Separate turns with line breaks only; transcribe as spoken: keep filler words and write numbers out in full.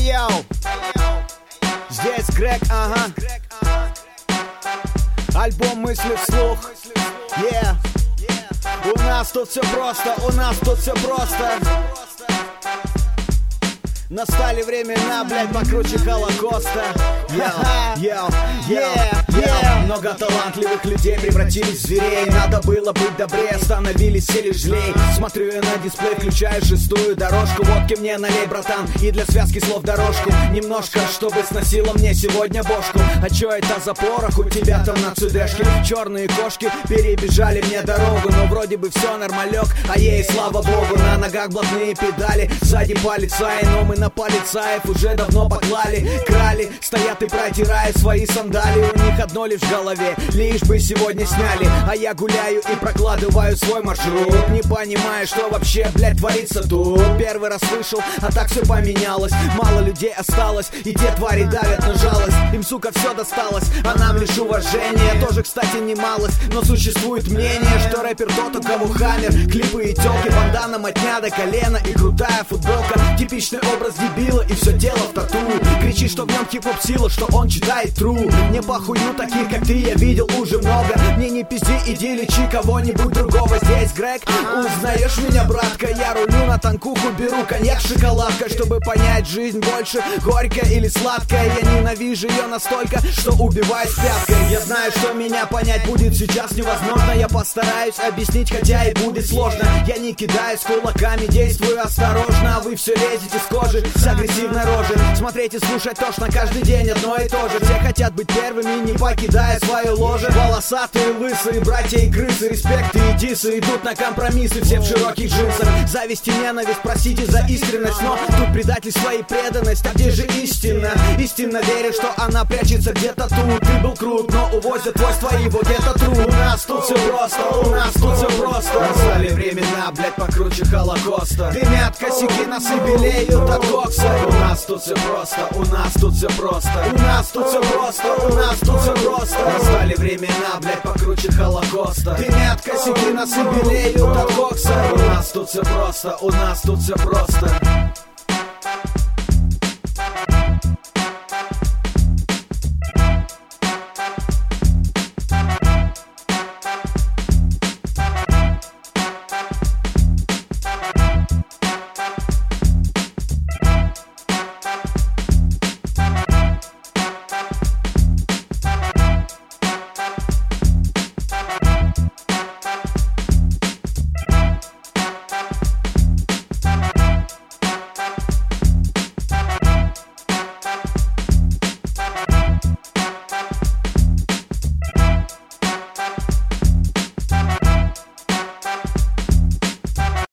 йоу, здесь Грег, ага. Альбом «Мысли вслух». Yeah. У нас тут все просто, у нас тут все просто. Настали времена, блядь, покруче Холокоста. Йоу, йоу, йоу, йоу. Много талантливых людей превратились в зверей. Надо было быть добрее, становились все лишь злей. Смотрю я на дисплей, включаю шестую дорожку. Водки мне налей, братан, и для связки слов дорожку. Немножко, чтобы сносило мне сегодня бошку. А чё это за порох у тебя там на цудешке? Черные кошки перебежали мне дорогу. Но вроде бы все нормалек, а ей слава богу. На ногах блатные педали, сзади полицаи. Но мы на полицаев уже давно поклали. Крали, стоят и протирают свои сандали. У них одно лишь в голове, лишь бы сегодня сняли. А я гуляю и прокладываю свой маршрут. Не понимаю, что вообще, блядь, творится тут. Первый раз вышел, а так все поменялось. Мало людей осталось, и те твари давят на жалость. Им, сука, все досталось, а нам лишь уважение. Тоже, кстати, не малость, но существует мнение, что рэпер тот, у кого хаммер. Клипы и тёлки, бандана, мотня до колена и крутая футболка. Типичный образ дебила, и все дело в тату. Кричит, что в нем хип-хоп сила, что он читает true. Мне похую, таких как ты я видел уже много. Мне не пизди, иди лечи кого-нибудь другого. Здесь Грег, узнаешь меня, братка? Я рулю на танкуху, беру коньяк с шоколадкой, чтобы понять, жизнь больше горькая или сладкая. Я ненавижу ее настолько, что убиваю с пяткой. Я знаю, что меня понять будет сейчас невозможно. Я постараюсь объяснить, хотя и будет сложно. Я не кидаюсь кулаками, действую осторожно. А вы все лезете с кожи, с агрессивной рожей. Смотреть и слушать тошно каждый день одно и то же. Все хотят быть первыми, не покидая свое ложе. Волосатые, лысые, братья и крысы. Респекты и дисы идут на компромиссы. Все в широких джинсах. Зависть и ненависть, простите за искренность. Но тут предательство и преданность. А где же истина? Истинно веришь, что она прячется где-то тут. Ты был крут, но увозят твой с твоего где-то труд. У нас тут все просто, у нас тут все просто. Настали времена, блядь, покруче Холокоста. Дымят косяки, носы белеют от кокса. У нас тут все просто, у нас тут все просто. У нас тут все просто, у нас тут все просто. Настали времена, блядь, покруче Холокоста. Дымят косяки, носы белеют от кокса. У нас тут все просто, у нас тут все просто.